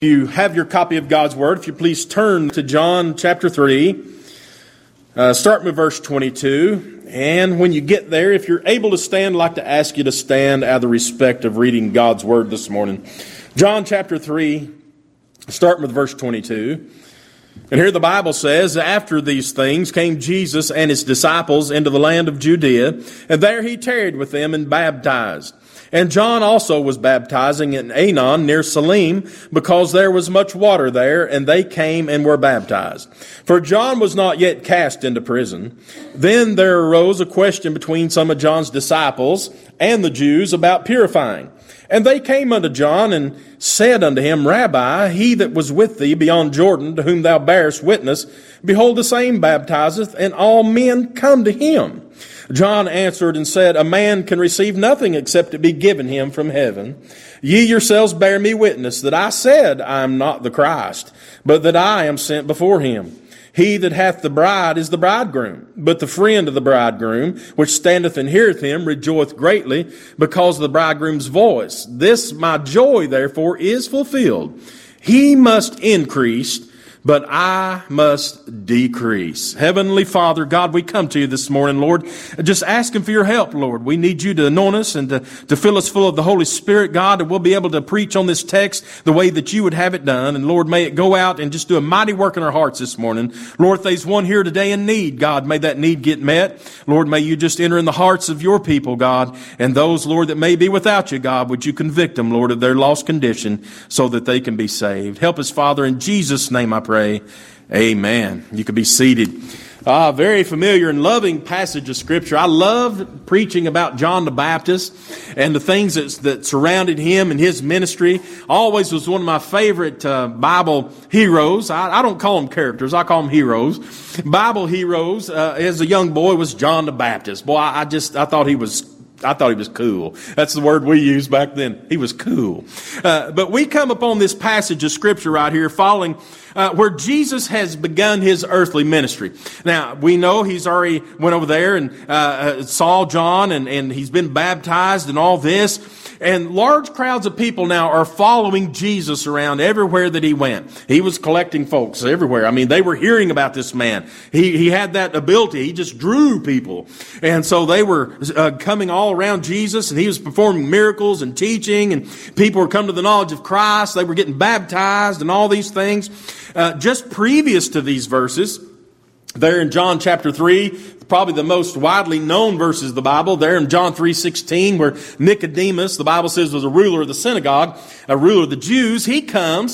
You have your copy of God's Word. If you please turn to John chapter 3, start with verse 22. And when you get there, if you're able to stand, I'd like to ask you to stand out of the respect of reading God's Word this morning. John chapter 3, starting with verse 22. And here the Bible says, after these things came Jesus and his disciples into the land of Judea, and there he tarried with them and baptized. And John also was baptizing in Aenon near Salim, because there was much water there, and they came and were baptized. For John was not yet cast into prison. Then there arose a question between some of John's disciples and the Jews about purifying. And they came unto John and said unto him, Rabbi, he that was with thee beyond Jordan, to whom thou bearest witness, behold, the same baptizeth, and all men come to him. John answered and said, A man can receive nothing except it be given him from heaven. Ye yourselves bear me witness that I said I am not the Christ, but that I am sent before him. He that hath the bride is the bridegroom, but the friend of the bridegroom, which standeth and heareth him, rejoiceth greatly because of the bridegroom's voice. This my joy, therefore, is fulfilled. He must increase, but I must decrease. Heavenly Father, God, we come to you this morning, Lord, just asking for your help, Lord. We need you to anoint us and to fill us full of the Holy Spirit, God, and we'll be able to preach on this text the way that you would have it done. And Lord, may it go out and just do a mighty work in our hearts this morning. Lord, if there's one here today in need, God, may that need get met. Lord, may you just enter in the hearts of your people, God, and those, Lord, that may be without you, God, would you convict them, Lord, of their lost condition so that they can be saved. Help us, Father, in Jesus' name I pray. Amen. You can be seated. Very familiar and loving passage of Scripture. I love preaching about John the Baptist and the things that surrounded him and his ministry. Always was one of my favorite Bible heroes. I don't call them characters. I call them heroes. Bible heroes as a young boy was John the Baptist. Boy, I thought he was cool. That's the word we used back then. He was cool. But we come upon this passage of Scripture right here following where Jesus has begun his earthly ministry. Now, we know he's already went over there and saw John and he's been baptized and all this. And large crowds of people now are following Jesus around everywhere that he went. He was collecting folks everywhere. I mean, they were hearing about this man. He had that ability. He just drew people. And so they were coming all around Jesus, and he was performing miracles and teaching, and people were coming to the knowledge of Christ. They were getting baptized and all these things. Just previous to these verses, there in John chapter 3, probably the most widely known verses of the Bible, there in John 3:16, where Nicodemus, the Bible says, was a ruler of the synagogue, a ruler of the Jews. He comes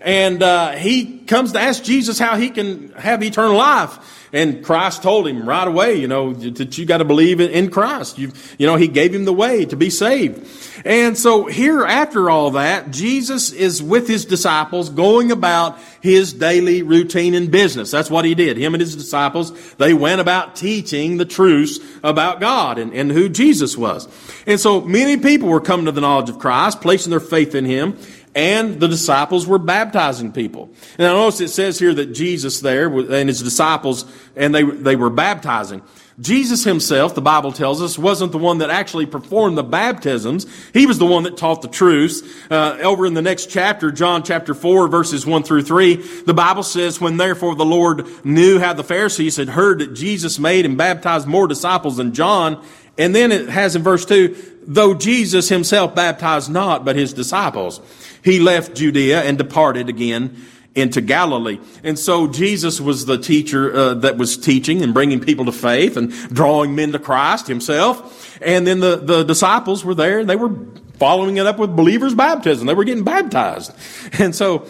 and he comes to ask Jesus how he can have eternal life. And Christ told him right away, that you got to believe in Christ. He gave him the way to be saved. And so here, after all that, Jesus is with his disciples going about his daily routine and business. That's what he did. Him and his disciples, they went about teaching the truths about God and who Jesus was. And so many people were coming to the knowledge of Christ, placing their faith in him. And the disciples were baptizing people. Now notice it says here that Jesus there and his disciples, and they were baptizing. Jesus himself, the Bible tells us, wasn't the one that actually performed the baptisms. He was the one that taught the truths. Over in the next chapter, John chapter 4, verses 1 through 3, the Bible says, When therefore the Lord knew how the Pharisees had heard that Jesus made and baptized more disciples than John, and then it has in verse 2, Though Jesus himself baptized not, but his disciples, he left Judea and departed again into Galilee. And so Jesus was the teacher that was teaching and bringing people to faith and drawing men to Christ himself. And then the disciples were there and they were following it up with believers' baptism. They were getting baptized. And so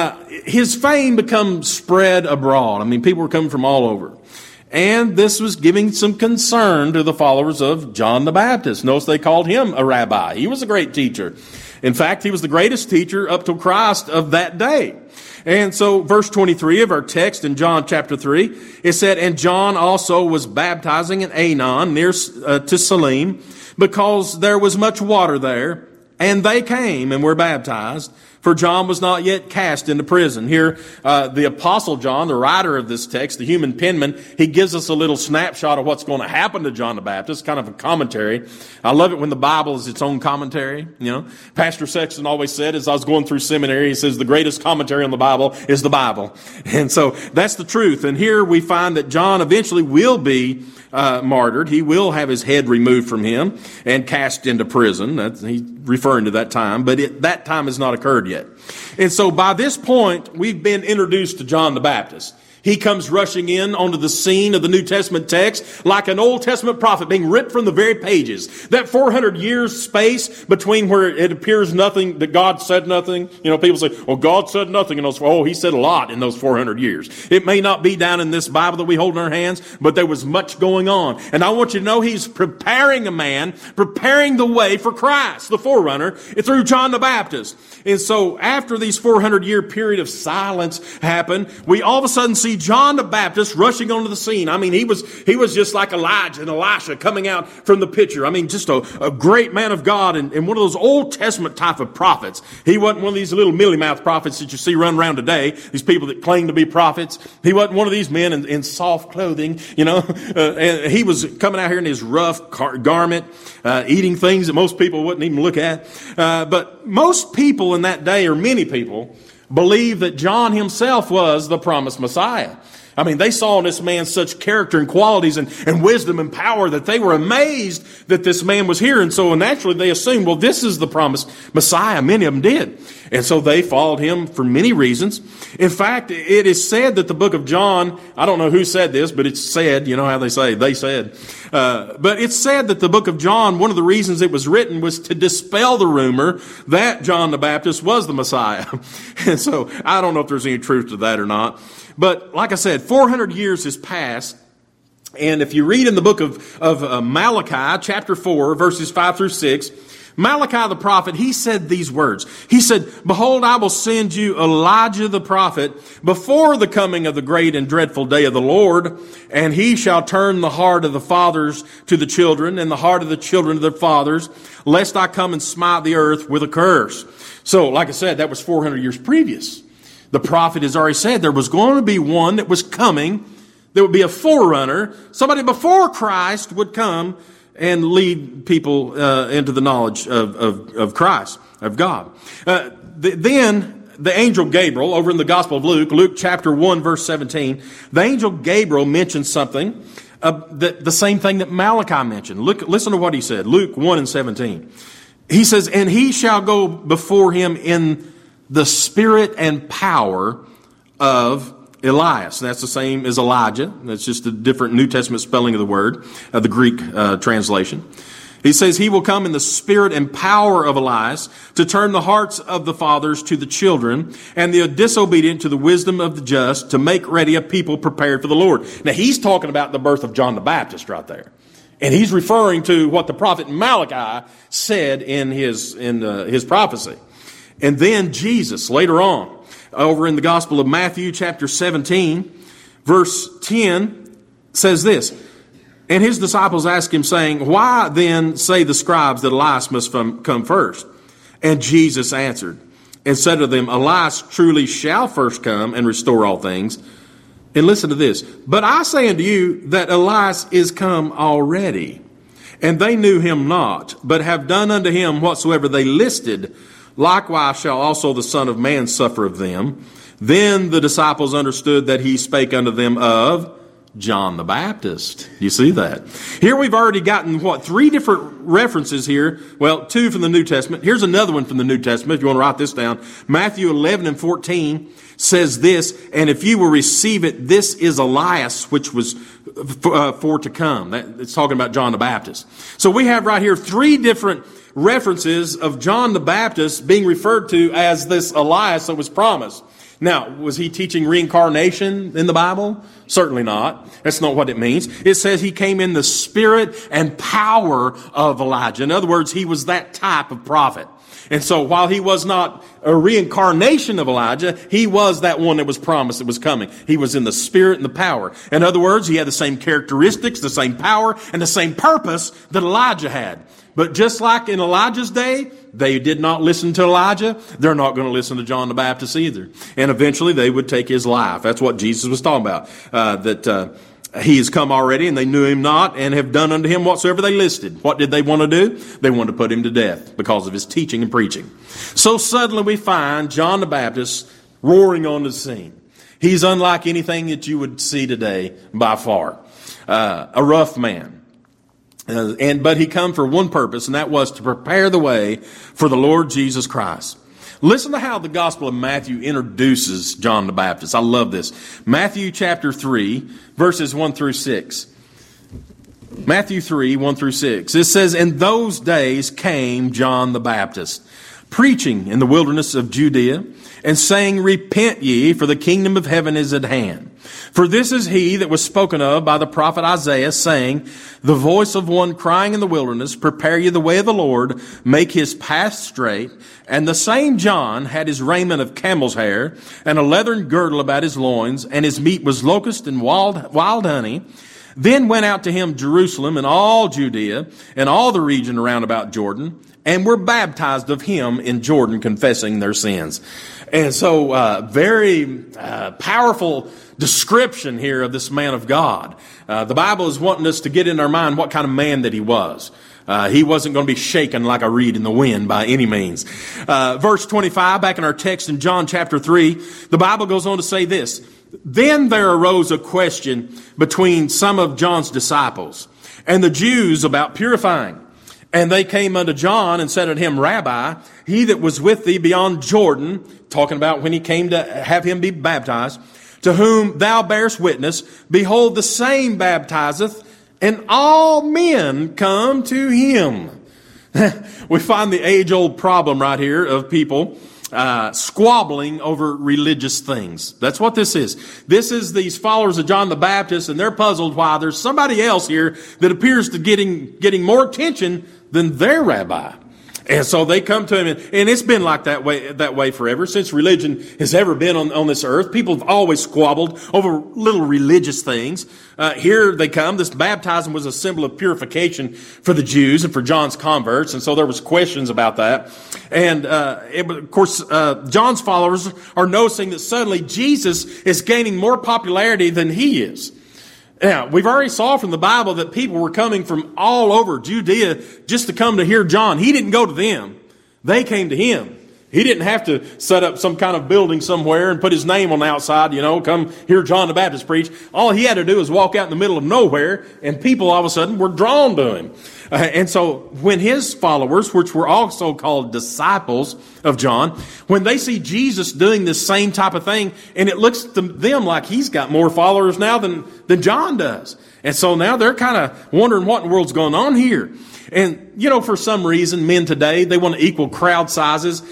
his fame became spread abroad. I mean, people were coming from all over. And this was giving some concern to the followers of John the Baptist. Notice they called him a rabbi. He was a great teacher. In fact, he was the greatest teacher up to Christ of that day. And so verse 23 of our text in John chapter 3, it said, And John also was baptizing in Aenon near to Salim, because there was much water there. And they came and were baptized. for John was not yet cast into prison. Here, the Apostle John, the writer of this text, the human penman, he gives us a little snapshot of what's going to happen to John the Baptist, kind of a commentary. I love it when the Bible is its own commentary. Pastor Sexton always said, as I was going through seminary, he says the greatest commentary on the Bible is the Bible. And so that's the truth. And here we find that John eventually will be martyred. He will have his head removed from him and cast into prison. He's referring to that time, but that time has not occurred yet. And so by this point, we've been introduced to John the Baptist. He comes rushing in onto the scene of the New Testament text like an Old Testament prophet being ripped from the very pages. That 400 years space between where it appears nothing, that God said nothing. People say, well, God said nothing in those. Oh, he said a lot in those 400 years. It may not be down in this Bible that we hold in our hands, but there was much going on. And I want you to know he's preparing a man, preparing the way for Christ, the forerunner, through John the Baptist. And so after these 400-year period of silence happened, we all of a sudden see John the Baptist rushing onto the scene. I mean, he was just like Elijah and Elisha coming out from the picture. I mean, just a great man of God and one of those Old Testament type of prophets. He wasn't one of these little mealy-mouthed prophets that you see run around today, these people that claim to be prophets. He wasn't one of these men in soft clothing, and he was coming out here in his rough garment, eating things that most people wouldn't even look at. But most people in that day, or many people, believe that John himself was the promised Messiah. I mean, they saw in this man such character and qualities and wisdom and power that they were amazed that this man was here. And so naturally they assumed, well, this is the promised Messiah. Many of them did. And so they followed him for many reasons. In fact, it is said that the book of John, I don't know who said this, but it's said, you know how they say, they said. But it's said that the book of John, one of the reasons it was written was to dispel the rumor that John the Baptist was the Messiah. And so I don't know if there's any truth to that or not. But like I said, 400 years has passed. And if you read in the book of Malachi, chapter 4, verses 5 through 6, Malachi the prophet, he said these words. He said, "Behold, I will send you Elijah the prophet before the coming of the great and dreadful day of the Lord, and he shall turn the heart of the fathers to the children, and the heart of the children to their fathers, lest I come and smite the earth with a curse." So, like I said, that was 400 years previous. The prophet has already said there was going to be one that was coming, that would be a forerunner. Somebody before Christ would come and lead people into the knowledge of Christ, of God. Then the angel Gabriel, over in the Gospel of Luke chapter 1, verse 17, the angel Gabriel mentioned something, the same thing that Malachi mentioned. Listen to what he said, Luke 1 and 17. He says, "And he shall go before him in the spirit and power of Elias." That's the same as Elijah. That's just a different New Testament spelling of the word, the Greek translation. He says he will come in the spirit and power of Elias to turn the hearts of the fathers to the children and the disobedient to the wisdom of the just, to make ready a people prepared for the Lord. Now he's talking about the birth of John the Baptist right there. And he's referring to what the prophet Malachi said in his prophecy. And then Jesus, later on, over in the Gospel of Matthew, chapter 17, verse 10, says this, "And his disciples asked him, saying, Why then say the scribes that Elias must come first? And Jesus answered and said to them, Elias truly shall first come and restore all things. And listen to this, but I say unto you that Elias is come already, and they knew him not, but have done unto him whatsoever they listed. Likewise shall also the Son of Man suffer of them. Then the disciples understood that he spake unto them of John the Baptist." You see that? Here we've already gotten, 3 different references here. Well, 2 from the New Testament. Here's another one from the New Testament, if you want to write this down. Matthew 11 and 14 says this, "And if you will receive it, this is Elias, which was for to come." It's talking about John the Baptist. So we have right here 3 different references of John the Baptist being referred to as this Elias that was promised. Now, was he teaching reincarnation in the Bible? Certainly not. That's not what it means. It says he came in the spirit and power of Elijah. In other words, he was that type of prophet. And so while he was not a reincarnation of Elijah, he was that one that was promised that was coming. He was in the spirit and the power. In other words, he had the same characteristics, the same power, and the same purpose that Elijah had. But just like in Elijah's day, they did not listen to Elijah. They're not going to listen to John the Baptist either. And eventually they would take his life. That's what Jesus was talking about. He has come already, and they knew him not, and have done unto him whatsoever they listed. What did they want to do? They wanted to put him to death because of his teaching and preaching. So suddenly we find John the Baptist roaring on the scene. He's unlike anything that you would see today by far. A rough man. But he come for one purpose, and that was to prepare the way for the Lord Jesus Christ. Listen to how the Gospel of Matthew introduces John the Baptist. I love this. Matthew chapter 3, verses 1 through 6. Matthew 3, 1 through 6. It says, "In those days came John the Baptist, preaching in the wilderness of Judea, and saying, Repent ye, for the kingdom of heaven is at hand. For this is he that was spoken of by the prophet Isaiah, saying, The voice of one crying in the wilderness, Prepare ye the way of the Lord, make his path straight. And the same John had his raiment of camel's hair, and a leathern girdle about his loins, and his meat was locust and wild honey. Then went out to him Jerusalem and all Judea, and all the region around about Jordan, and were baptized of him in Jordan, confessing their sins." And so, very powerful description here of this man of God. The Bible is wanting us to get in our mind what kind of man that he was. He wasn't going to be shaken like a reed in the wind by any means. Verse 25, back in our text in John chapter 3, the Bible goes on to say this. "Then there arose a question between some of John's disciples and the Jews about purifying. And they came unto John and said unto him, Rabbi, he that was with thee beyond Jordan," talking about when he came to have him be baptized, "to whom thou bearest witness, behold, the same baptizeth, and all men come to him." We find the age-old problem right here of people squabbling over religious things. That's what this is. This is these followers of John the Baptist, and they're puzzled why there's somebody else here that appears to getting more attention than their rabbi. And so they come to him, and it's been like that way forever. Since religion has ever been on this earth, people have always squabbled over little religious things. Here they come. This baptism was a symbol of purification for the Jews and for John's converts, and so there was questions about that. And of course, John's followers are noticing that suddenly Jesus is gaining more popularity than he is. Now, we've already saw from the Bible that people were coming from all over Judea just to come to hear John. He didn't go to them. They came to him. He didn't have to set up some kind of building somewhere and put his name on the outside, come hear John the Baptist preach. All he had to do was walk out in the middle of nowhere, and people all of a sudden were drawn to him. And so when his followers, which were also called disciples of John, when they see Jesus doing this same type of thing, and it looks to them like he's got more followers now than John does. And so now they're kind of wondering what in the world's going on here. And, for some reason, men today, they want to equal crowd sizes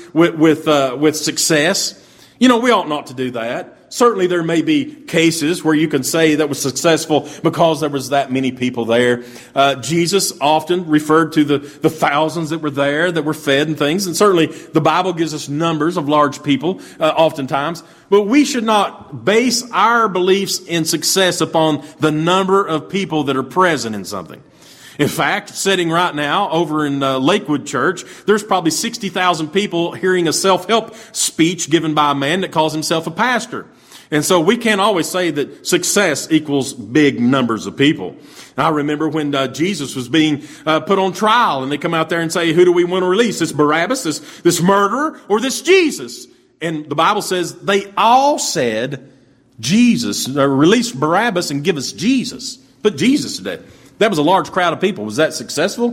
with success. We ought not to do that. Certainly there may be cases where you can say that was successful because there was that many people there. Jesus often referred to the thousands that were there, that were fed and things. And certainly the Bible gives us numbers of large people oftentimes. But we should not base our beliefs in success upon the number of people that are present in something. In fact, sitting right now over in Lakewood Church, there's probably 60,000 people hearing a self-help speech given by a man that calls himself a pastor. And so we can't always say that success equals big numbers of people. I remember when Jesus was being put on trial, and they come out there and say, who do we want to release? This Barabbas, this murderer, or this Jesus? And the Bible says they all said, Jesus, release Barabbas and give us Jesus. Put Jesus to death. That was a large crowd of people. Was that successful?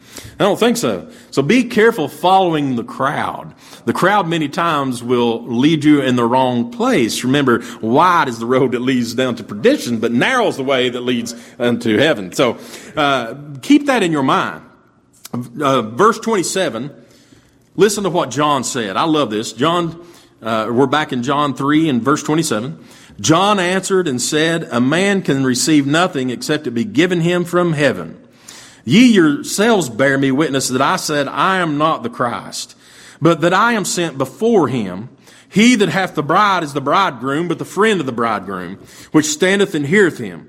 I don't think so. So be careful following the crowd. The crowd many times will lead you in the wrong place. Remember, wide is the road that leads down to perdition, but narrow is the way that leads unto heaven. So keep that in your mind. Verse 27, listen to what John said. I love this. We're back in John 3 and verse 27. John answered and said, A man can receive nothing except it be given him from heaven. Ye yourselves bear me witness that I said, I am not the Christ. but that I am sent before him. He that hath the bride is the bridegroom, but the friend of the bridegroom, which standeth and heareth him,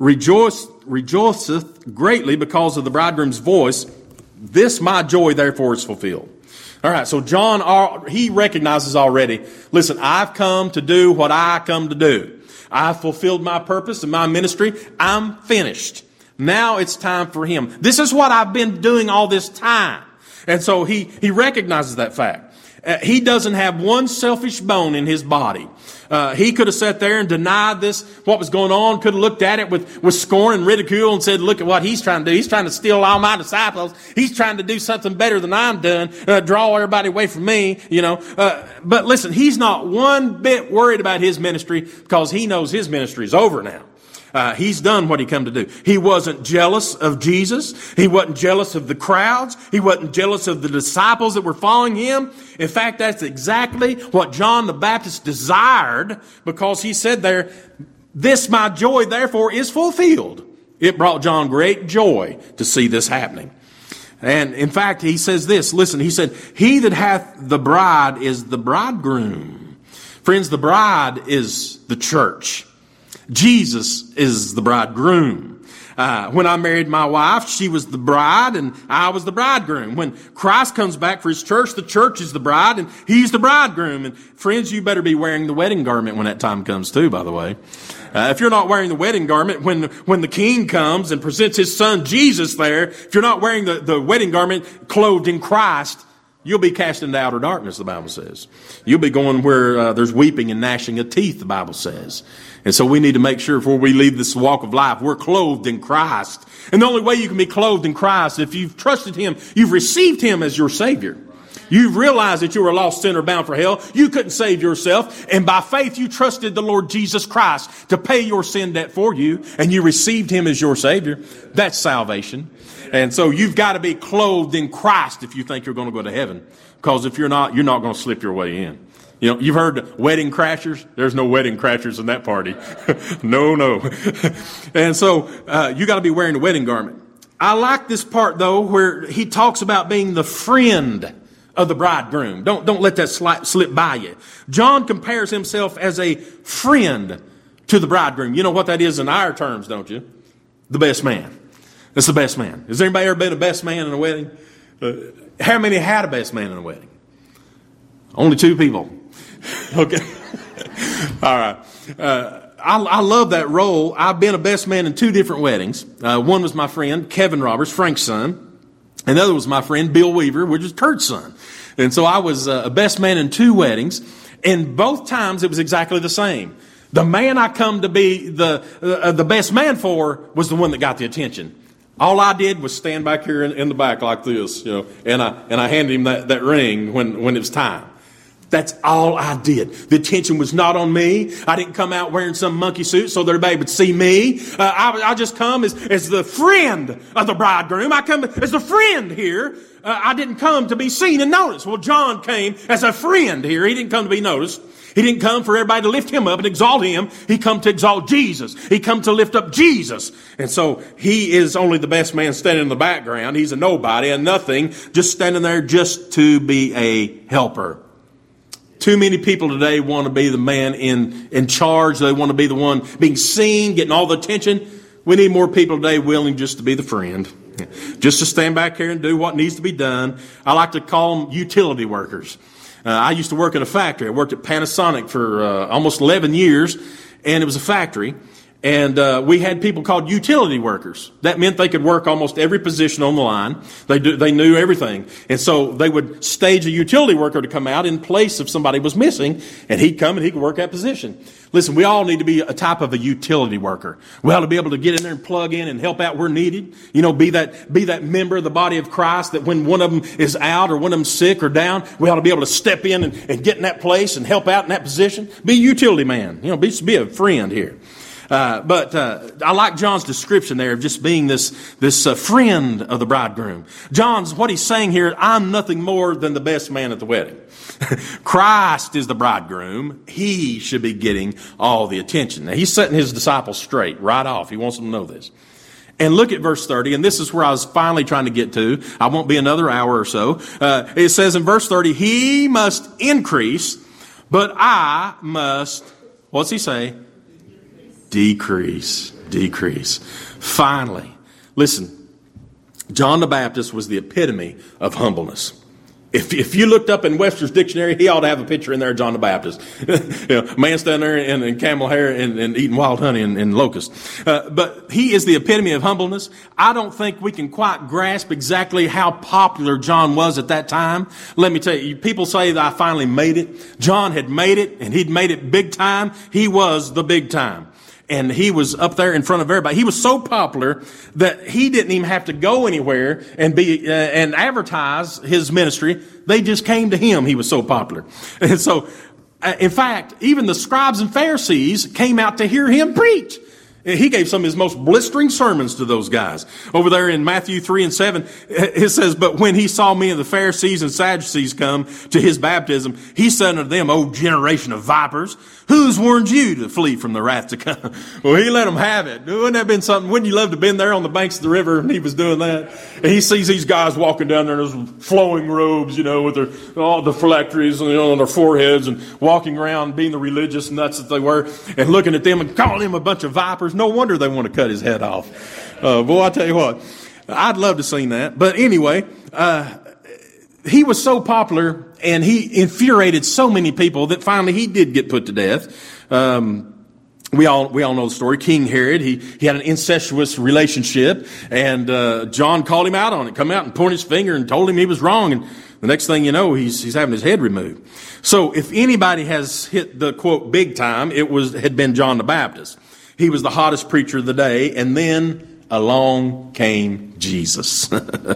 rejoiceth greatly because of the bridegroom's voice. This my joy therefore is fulfilled. All right, so John, he recognizes already, listen, I've come to do what I come to do. I've fulfilled my purpose and my ministry. I'm finished. Now it's time for him. This is what I've been doing all this time. And so he recognizes that fact. He doesn't have one selfish bone in his body. He could have sat there and denied this, what was going on, could have looked at it with scorn and ridicule and said, look at what he's trying to do. He's trying to steal all my disciples. He's trying to do something better than I'm done, draw everybody away from me, But listen, he's not one bit worried about his ministry because he knows his ministry is over now. He's done what he come to do. He wasn't jealous of Jesus. He wasn't jealous of the crowds. He wasn't jealous of the disciples that were following him. In fact, that's exactly what John the Baptist desired, because he said there, this my joy therefore is fulfilled. It brought John great joy to see this happening. And in fact, he says this, listen, he said, he that hath the bride is the bridegroom. Friends, the bride is the church. Jesus is the bridegroom. When I married my wife, she was the bride and I was the bridegroom. When Christ comes back for his church, the church is the bride and he's the bridegroom. And friends, you better be wearing the wedding garment when that time comes too, by the way. If you're not wearing the wedding garment, when the king comes and presents his son Jesus there, if you're not wearing the wedding garment clothed in Christ, you'll be cast into outer darkness, the Bible says. You'll be going where there's weeping and gnashing of teeth, the Bible says. And so we need to make sure before we leave this walk of life, we're clothed in Christ. And the only way you can be clothed in Christ, if you've trusted him, you've received him as your Savior. You've realized that you were a lost sinner bound for hell. You couldn't save yourself. And by faith, you trusted the Lord Jesus Christ to pay your sin debt for you. And you received him as your Savior. That's salvation. And so you've got to be clothed in Christ if you think you're going to go to heaven. Because if you're not going to slip your way in. You've heard wedding crashers. There's no wedding crashers in that party. No. And so you got to be wearing the wedding garment. I like this part, though, where he talks about being the friend of the bridegroom. Don't let that slip by you. John compares himself as a friend to the bridegroom. You know what that is in our terms, don't you? The best man. That's the best man. Has anybody ever been a best man in a wedding? How many had a best man in a wedding? Only 2 people. Okay. All right. I love that role. I've been a best man in 2 different weddings. One was my friend, Kevin Roberts, Frank's son. And the other was my friend, Bill Weaver, which is Kurt's son. And so I was a best man in 2 weddings. And both times it was exactly the same. The man I come to be the best man for was the one that got the attention. All I did was stand back here in the back like this, and I handed him that ring when it was time. That's all I did. The attention was not on me. I didn't come out wearing some monkey suit so that everybody would see me. I just come as the friend of the bridegroom. I come as a friend here. I didn't come to be seen and noticed. Well, John came as a friend here. He didn't come to be noticed. He didn't come for everybody to lift him up and exalt him. He come to exalt Jesus. He come to lift up Jesus. And so he is only the best man standing in the background. He's a nobody, a nothing, just standing there just to be a helper. Too many people today want to be the man in charge. They want to be the one being seen, getting all the attention. We need more people today willing just to be the friend. Just to stand back here and do what needs to be done. I like to call them utility workers. I used to work in a factory. I worked at Panasonic for almost 11 years, and it was a factory. And we had people called utility workers. That meant they could work almost every position on the line. They knew everything. And so they would stage a utility worker to come out in place if somebody was missing, and he'd come and he could work that position. Listen, we all need to be a type of a utility worker. We ought to be able to get in there and plug in and help out where needed. Be that member of the body of Christ that when one of them is out or one of them sick or down, we ought to be able to step in and get in that place and help out in that position. Be a utility man. Be a friend here. But I like John's description there of just being this friend of the bridegroom. What he's saying here, I'm nothing more than the best man at the wedding. Christ is the bridegroom. He should be getting all the attention. Now, he's setting his disciples straight right off. He wants them to know this. And look at verse 30, and this is where I was finally trying to get to. I won't be another hour or so. It says in verse 30, he must increase, but I must, what's he say? Decrease. Finally, listen, John the Baptist was the epitome of humbleness. If you looked up in Webster's dictionary, he ought to have a picture in there of John the Baptist. Man standing there in camel hair and eating wild honey and locusts. But he is the epitome of humbleness. I don't think we can quite grasp exactly how popular John was at that time. Let me tell you, people say that I finally made it. John had made it, and he'd made it big time. He was the big time. And he was up there in front of everybody. He was so popular that he didn't even have to go anywhere and and advertise his ministry. They just came to him. He was so popular. And so, in fact, even the scribes and Pharisees came out to hear him preach. He gave some of his most blistering sermons to those guys. Over there in Matthew 3 and 7, it says, but when he saw many of the Pharisees and Sadducees come to his baptism, he said unto them, O generation of vipers, who's warned you to flee from the wrath to come? Well, he let them have it. Wouldn't that have been something? Wouldn't you love to have been there on the banks of the river and he was doing that? And he sees these guys walking down there in those flowing robes, with all the phylacteries on their foreheads and walking around being the religious nuts that they were and looking at them and calling them a bunch of vipers. No wonder they want to cut his head off. Boy, I tell you what, I'd love to see that. But anyway, he was so popular and he infuriated so many people that finally he did get put to death. We all know the story. King Herod, he had an incestuous relationship, and John called him out on it, come out and pointed his finger and told him he was wrong, and the next thing you know, he's having his head removed. So if anybody has hit the quote big time, had been John the Baptist. He was the hottest preacher of the day, and then along came Jesus.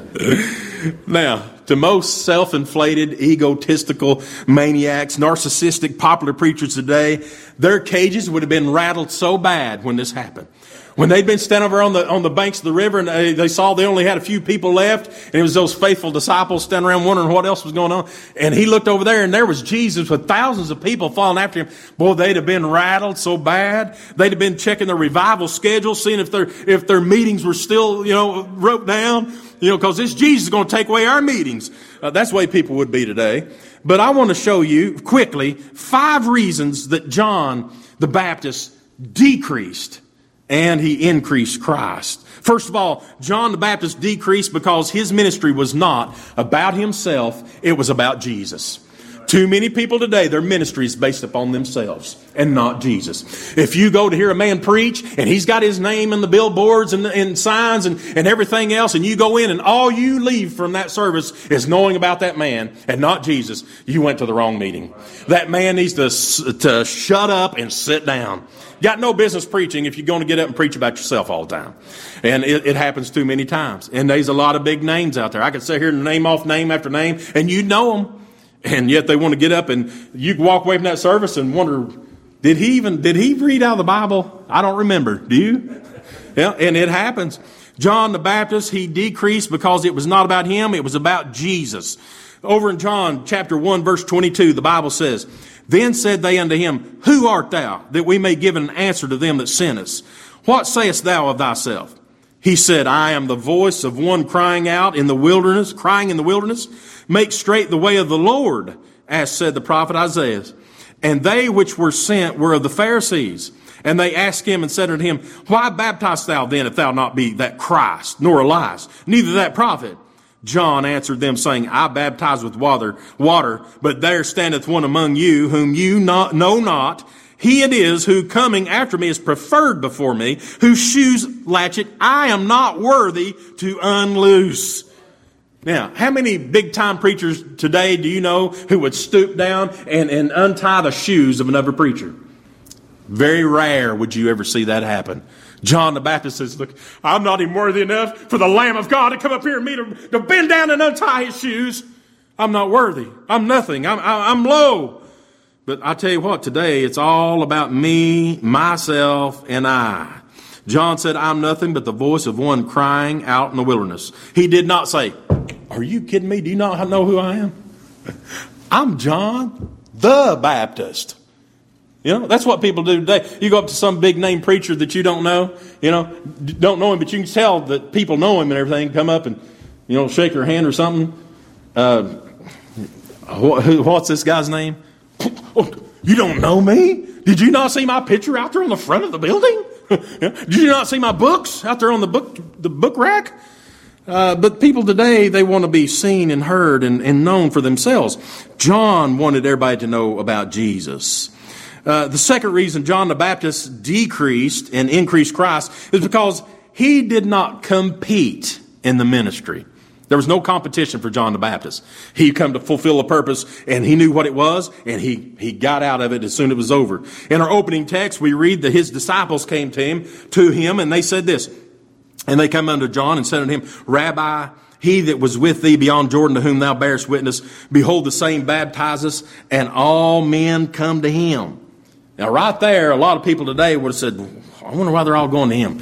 Now, to most self-inflated, egotistical maniacs, narcissistic, popular preachers today, their cages would have been rattled so bad when this happened. When they'd been standing over on the banks of the river and they saw they only had a few people left, and it was those faithful disciples standing around wondering what else was going on. And he looked over there and there was Jesus with thousands of people following after him. Boy, they'd have been rattled so bad. They'd have been checking their revival schedule, seeing if their meetings were still, wrote down, because this Jesus is going to take away our meetings. That's the way people would be today. But I want to show you quickly 5 reasons that John the Baptist decreased and he increased Christ. First of all, John the Baptist decreased because his ministry was not about himself, it was about Jesus. Too many people today, their ministry is based upon themselves and not Jesus. If you go to hear a man preach and he's got his name in the billboards and signs and everything else, and you go in and all you leave from that service is knowing about that man and not Jesus, you went to the wrong meeting. That man needs to shut up and sit down. Got no business preaching if you're going to get up and preach about yourself all the time. And it happens too many times. And there's a lot of big names out there. I could sit here and name off name after name, and you know them. And yet they want to get up, and you can walk away from that service and wonder, did he read out of the Bible? I don't remember. Do you? Yeah, and it happens. John the Baptist, he decreased because it was not about him, it was about Jesus. Over in John chapter 1, verse 22, the Bible says, Then said they unto him, Who art thou, that we may give an answer to them that sent us? What sayest thou of thyself? He said, I am the voice of one crying in the wilderness, make straight the way of the Lord, as said the prophet Isaiah. And they which were sent were of the Pharisees. And they asked him and said unto him, Why baptizest thou then, if thou not be that Christ, nor Elias, neither that prophet? John answered them, saying, I baptize with water, but there standeth one among you, whom you know not. He it is who coming after me is preferred before me, whose shoes latchet I am not worthy to unloose. Now, how many big-time preachers today do you know who would stoop down and untie the shoes of another preacher? Very rare would you ever see that happen. John the Baptist says, look, I'm not even worthy enough for the Lamb of God to come up here and me to bend down and untie his shoes. I'm not worthy. I'm nothing. I'm low. But I tell you what, today it's all about me, myself, and I. John said, I'm nothing but the voice of one crying out in the wilderness. He did not say, are you kidding me? Do you not know who I am? I'm John the Baptist. You know, that's what people do today. You go up to some big name preacher that you don't know, don't know him, but you can tell that people know him and everything. Come up and, shake your hand or something. What's this guy's name? Oh, you don't know me? Did you not see my picture out there on the front of the building? Did you not see my books out there on the book rack? But people today, they want to be seen and heard and known for themselves. John wanted everybody to know about Jesus. The second reason John the Baptist decreased and increased Christ is because he did not compete in the ministry. There was no competition for John the Baptist. He come to fulfill a purpose, and he knew what it was, and he got out of it as soon as it was over. In our opening text, we read that his disciples came to him, and they said this. And they come unto John and said unto him, Rabbi, he that was with thee beyond Jordan, to whom thou bearest witness, behold, the same baptizeth, and all men come to him. Now, right there, a lot of people today would have said, I wonder why they're all going to him.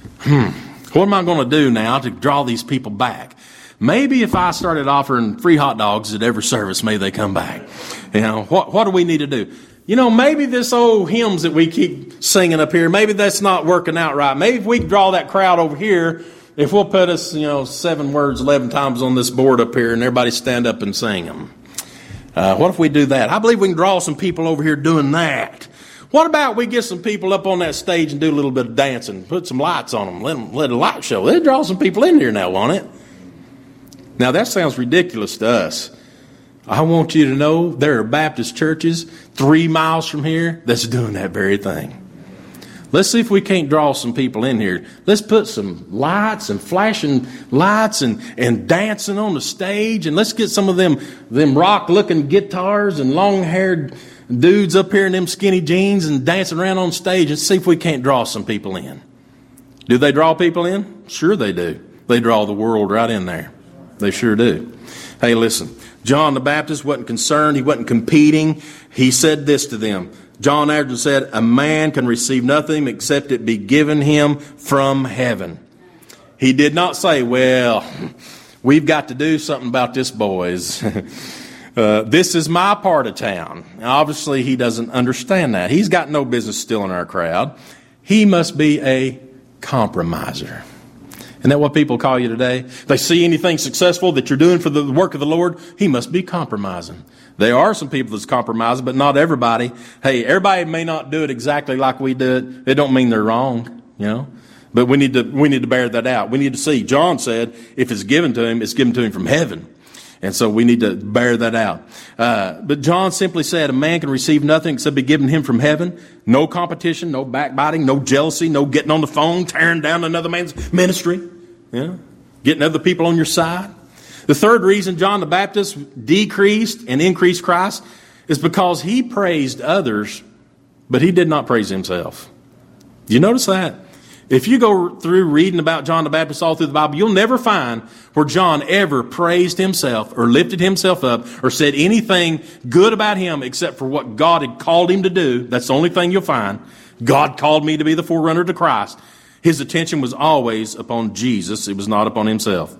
What am I going to do now to draw these people back? Maybe if I started offering free hot dogs at every service, maybe they come back. What do we need to do? Maybe this old hymns that we keep singing up here, maybe that's not working out right. Maybe if we draw that crowd over here, if we'll put us, 7 words 11 times on this board up here and everybody stand up and sing them. What if we do that? I believe we can draw some people over here doing that. What about we get some people up on that stage and do a little bit of dancing, put some lights on them, let a light show. They'll draw some people in here now, won't it? Now that sounds ridiculous to us. I want you to know there are Baptist churches 3 miles from here that's doing that very thing. Let's see if we can't draw some people in here. Let's put some lights and flashing lights and dancing on the stage, and let's get some of them rock-looking guitars and long-haired dudes up here in them skinny jeans and dancing around on stage, and see if we can't draw some people in. Do they draw people in? Sure they do. They draw the world right in there. They sure do. Hey, listen. John the Baptist wasn't concerned. He wasn't competing. He said this to them. John Adderton said, a man can receive nothing except it be given him from heaven. He did not say, well, we've got to do something about this, boys. This is my part of town. Now, obviously, he doesn't understand that. He's got no business stealing our crowd. He must be a compromiser. Isn't that what people call you today? If they see anything successful that you're doing for the work of the Lord, he must be compromising. There are some people that's compromising, but not everybody. Hey, everybody may not do it exactly like we do it. It don't mean they're wrong, But we need to bear that out. We need to see. John said, if it's given to him, it's given to him from heaven. And so we need to bear that out. But John simply said, a man can receive nothing except be given him from heaven. No competition, no backbiting, no jealousy, no getting on the phone, tearing down another man's ministry. Getting other people on your side. The third reason John the Baptist decreased and increased Christ is because he praised others, but he did not praise himself. Do you notice that? If you go through reading about John the Baptist all through the Bible, you'll never find where John ever praised himself or lifted himself up or said anything good about him except for what God had called him to do. That's the only thing you'll find. God called me to be the forerunner to Christ. His attention was always upon Jesus. It was not upon himself.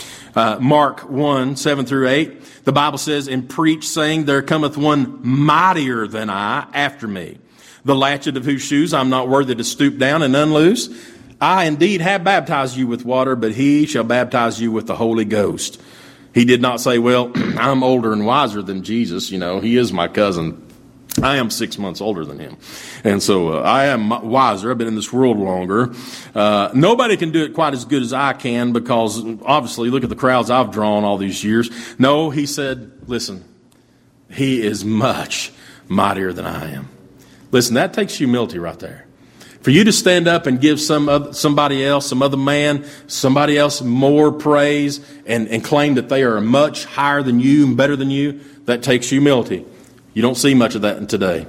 Mark 1, 7 through 8, the Bible says, and preach, saying, there cometh one mightier than I after me, the latchet of whose shoes I'm not worthy to stoop down and unloose. I indeed have baptized you with water, but he shall baptize you with the Holy Ghost. He did not say, well, I'm older and wiser than Jesus. He is my cousin. I am 6 months older than him. And so I am wiser. I've been in this world longer. Nobody can do it quite as good as I can because obviously look at the crowds I've drawn all these years. No, he said, listen, he is much mightier than I am. Listen, that takes humility right there. For you to stand up and give somebody else, some other man, somebody else more praise and claim that they are much higher than you and better than you, that takes humility. You don't see much of that today.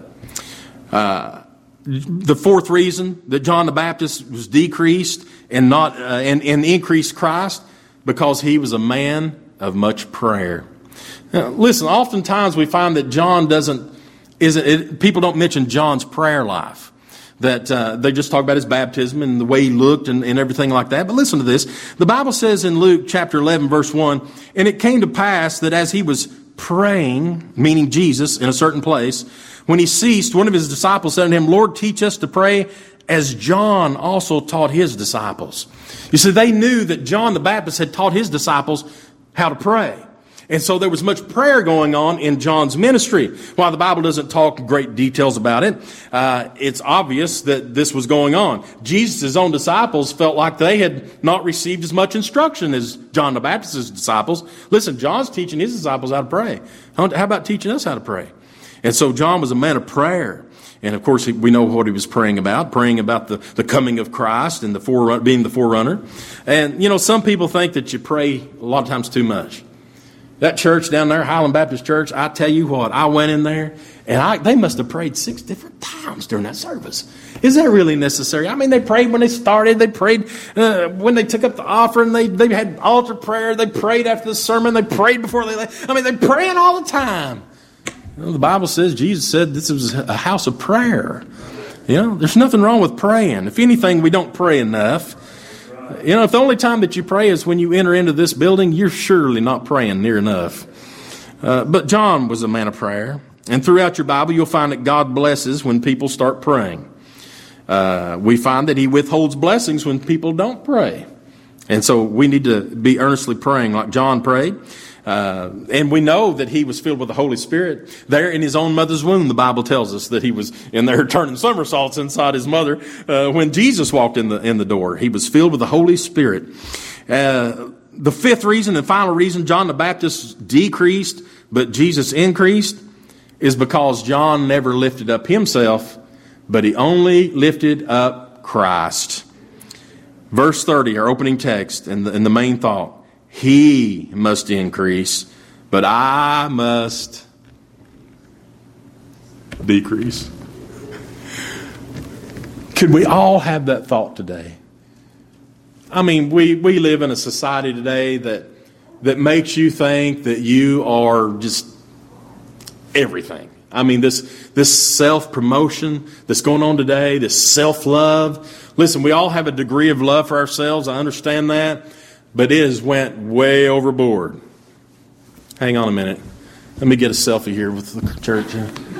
The fourth reason that John the Baptist was decreased and not and increased Christ, because he was a man of much prayer. Now, listen, oftentimes we find that John people don't mention John's prayer life. That they just talk about his baptism and the way he looked and everything like that. But listen to this. The Bible says in Luke chapter 11, verse 1, and it came to pass that as he was praying, meaning Jesus, in a certain place, When he ceased, one of his disciples said to him, Lord, teach us to pray as John also taught his disciples. You see, they knew that John the Baptist had taught his disciples how to pray. And so there was much prayer going on in John's ministry. While the Bible doesn't talk great details about it, it's obvious that this was going on. Jesus' own disciples felt like they had not received as much instruction as John the Baptist's disciples. Listen, John's teaching his disciples how to pray. How about teaching us how to pray? And so John was a man of prayer. And of course, we know what he was praying about the coming of Christ and being the forerunner. And, you know, some people think that you pray a lot of times too much. That church down there, Highland Baptist Church, I tell you what, I went in there, and they must have prayed 6 different times during that service. Is that really necessary? I mean, they prayed when they started. They prayed when they took up the offering. They had altar prayer. They prayed after the sermon. They prayed before they left. I mean, they're praying all the time. You know, the Bible says, Jesus said this was a house of prayer. You know, there's nothing wrong with praying. If anything, we don't pray enough. You know, if the only time that you pray is when you enter into this building, you're surely not praying near enough. But John was a man of prayer. And throughout your Bible, you'll find that God blesses when people start praying. We find that he withholds blessings when people don't pray. And so we need to be earnestly praying like John prayed. And we know that he was filled with the Holy Spirit. There in his own mother's womb, the Bible tells us that he was in there turning somersaults inside his mother when Jesus walked in the door. He was filled with the Holy Spirit. The fifth reason and final reason John the Baptist decreased, but Jesus increased, is because John never lifted up himself, but he only lifted up Christ. Verse 30, our opening text and the main thought. He must increase, but I must decrease. Could we all have that thought today? I mean, we live in a society today that makes you think that you are just everything. I mean, this self-promotion that's going on today, this self-love. Listen, we all have a degree of love for ourselves. I understand that. But it has went way overboard. Hang on a minute. Let me get a selfie here with the church.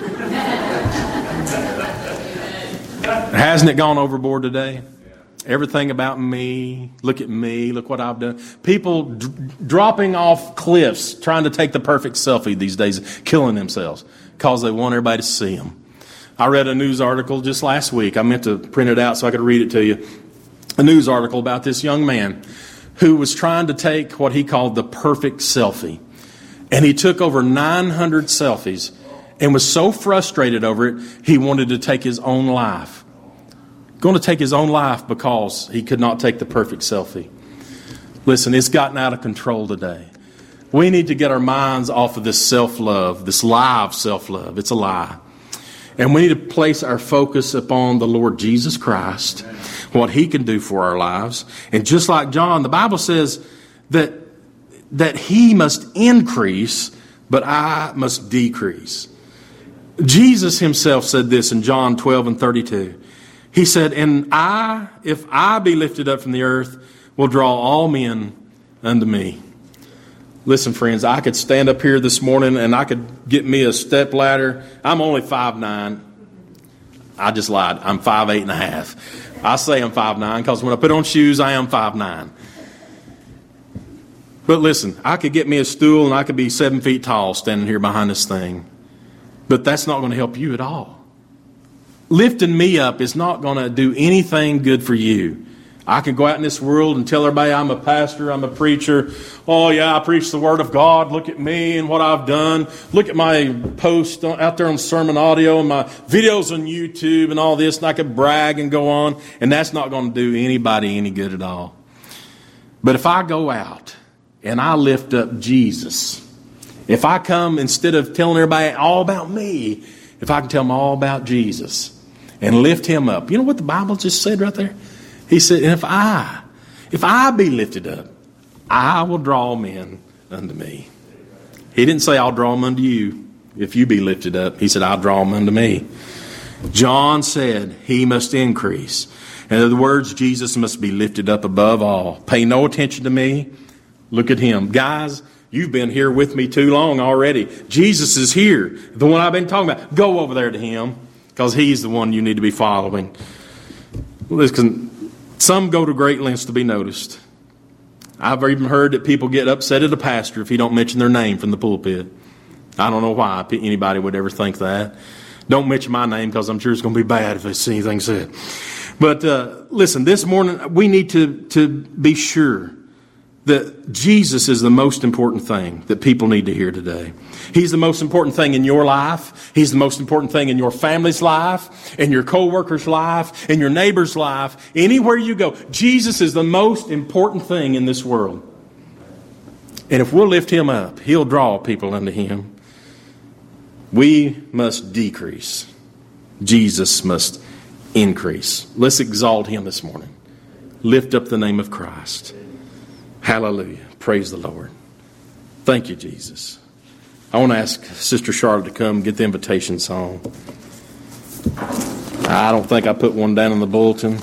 Hasn't it gone overboard today? Everything about me. Look at me. Look what I've done. People dropping off cliffs trying to take the perfect selfie these days, killing themselves because they want everybody to see them. I read a news article just last week. I meant to print it out so I could read it to you. A news article about this young man who was trying to take what he called the perfect selfie. And he took over 900 selfies and was so frustrated over it, he wanted to take his own life. Going to take his own life because he could not take the perfect selfie. Listen, it's gotten out of control today. We need to get our minds off of this self-love, this lie of self-love. It's a lie. And we need to place our focus upon the Lord Jesus Christ, what he can do for our lives. And just like John, the Bible says that he must increase, but I must decrease. Jesus himself said this in John 12:32. He said, and if I be lifted up from the earth, will draw all men unto me. Listen, friends, I could stand up here this morning and I could get me a step ladder. I'm only 5'9". I just lied. I'm 5'8.5". I say I'm 5'9" because when I put on shoes, I am 5'9". But listen, I could get me a stool and I could be 7 feet tall standing here behind this thing. But that's not going to help you at all. Lifting me up is not going to do anything good for you. I can go out in this world and tell everybody I'm a pastor, I'm a preacher. Oh, yeah, I preach the Word of God. Look at me and what I've done. Look at my post out there on Sermon Audio and my videos on YouTube and all this. And I could brag and go on. And that's not going to do anybody any good at all. But if I go out and I lift up Jesus, if I come, instead of telling everybody all about me, if I can tell them all about Jesus and lift him up. You know what the Bible just said right there? He said, and if I be lifted up, I will draw men unto me. He didn't say, I'll draw them unto you if you be lifted up. He said, I'll draw them unto me. John said, he must increase. In other words, Jesus must be lifted up above all. Pay no attention to me. Look at him. Guys, You've been here with me too long already. Jesus is here. The one I've been talking about. Go over there to him because he's the one you need to be following. Listen, some go to great lengths to be noticed. I've even heard that people get upset at a pastor if he don't mention their name from the pulpit. I don't know why anybody would ever think that. Don't mention my name because I'm sure it's going to be bad if I see anything said. But listen, this morning we need to be sure that Jesus is the most important thing that people need to hear today. He's the most important thing in your life. He's the most important thing in your family's life, in your co-worker's life, in your neighbor's life. Anywhere you go, Jesus is the most important thing in this world. And if we'll lift him up, he'll draw people unto him. We must decrease. Jesus must increase. Let's exalt him this morning. Lift up the name of Christ. Hallelujah. Praise the Lord. Thank you, Jesus. I want to ask Sister Charlotte to come get the invitation song. I don't think I put one down in the bulletin.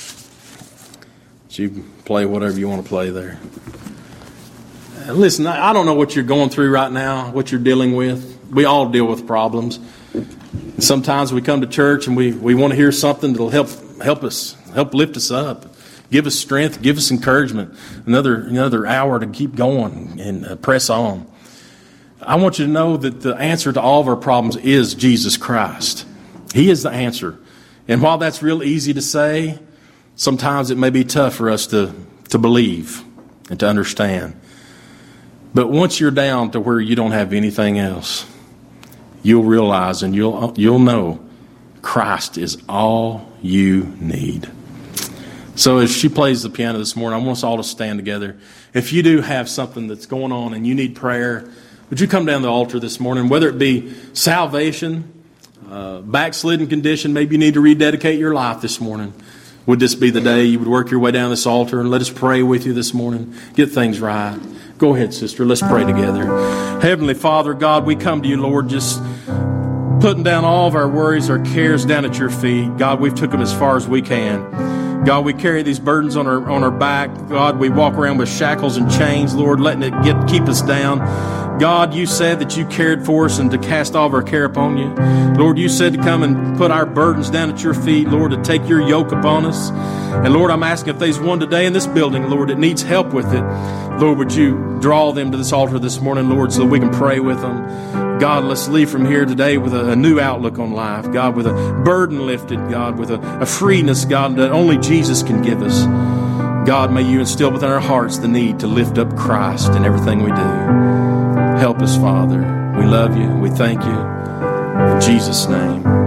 But you play whatever you want to play there. Listen, I don't know what you're going through right now, what you're dealing with. We all deal with problems. And sometimes we come to church and we want to hear something that'll help lift us up. Give us strength, give us encouragement. Another hour to keep going and press on. I want you to know that the answer to all of our problems is Jesus Christ. He is the answer. And while that's real easy to say, sometimes it may be tough for us to believe and to understand. But once you're down to where you don't have anything else, you'll realize and you'll know Christ is all you need. So as she plays the piano this morning, I want us all to stand together. If you do have something that's going on and you need prayer, would you come down the altar this morning, whether it be salvation, backslidden condition, maybe you need to rededicate your life this morning. Would this be the day you would work your way down this altar and let us pray with you this morning? Get things right. Go ahead, sister. Let's pray together. Heavenly Father, God, we come to you, Lord, just putting down all of our worries, our cares down at your feet. God, we've took them as far as we can. God, we carry these burdens on our back. God, we walk around with shackles and chains, Lord, letting it keep us down. God, you said that you cared for us and to cast all of our care upon you. Lord, you said to come and put our burdens down at your feet, Lord, to take your yoke upon us. And Lord, I'm asking if there's one today in this building, Lord, that needs help with it. Lord, would you draw them to this altar this morning, Lord, so that we can pray with them. God, let's leave from here today with a new outlook on life. God, with a burden lifted. God, with a freeness, God, that only Jesus can give us. God, may you instill within our hearts the need to lift up Christ in everything we do. Help us, Father. We love you. We thank you. In Jesus' name.